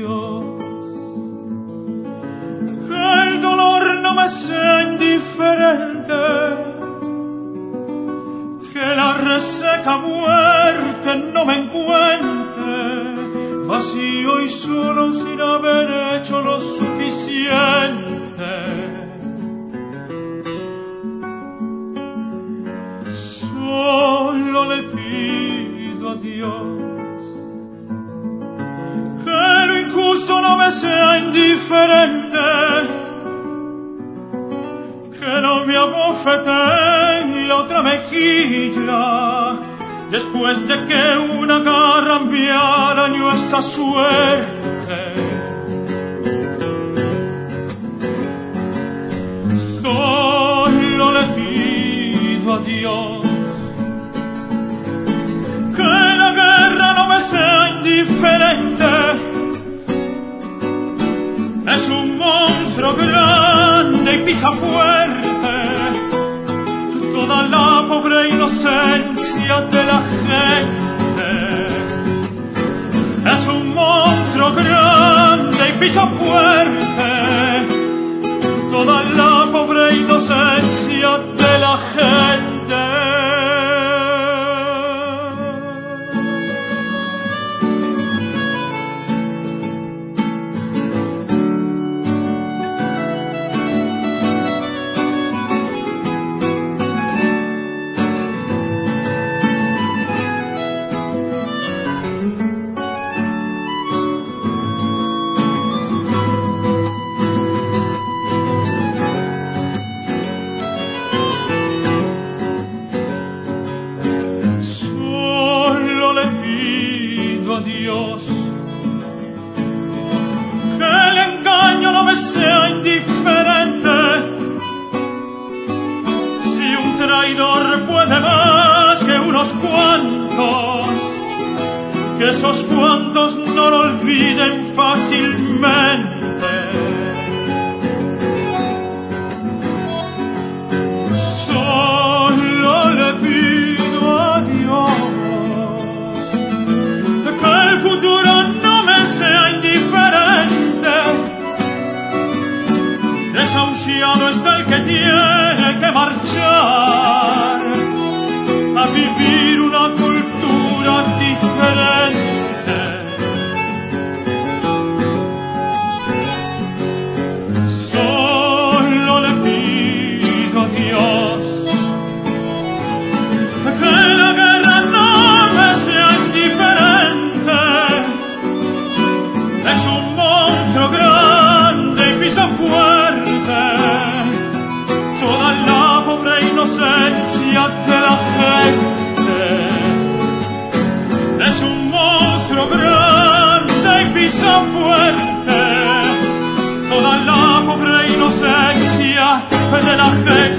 Dios, que el dolor no me sea indiferente, que la reseca muerte no me encuentre vacío y solo sin haber hecho lo suficiente. Solo le pido a Dios que lo injusto no me sea indiferente, que no me abofetee en la otra mejilla después de que una garra me arañó esta suerte. Solo le pido a Dios que la guerra no me sea indiferente. Es un monstruo grande y pisa fuerte toda la pobre inocencia de la gente. Es un monstruo grande y pisa fuerte toda la pobre inocencia de la gente. Dios, que el engaño no me sea indiferente. Si un traidor puede más que unos cuantos, que esos cuantos no lo olviden fácilmente. Solo le pido a Dios que el futuro no me sea indiferente. Desahuciado está el que tiene que marchar a vivir una cultura diferente. Solo le pido a Dios que la guerra no me sea indiferente. Es un monstruo grande y pisa fuerte toda la pobre inocencia de la gente. Es un monstruo grande y pisa fuerte toda la pobre inocencia de la gente.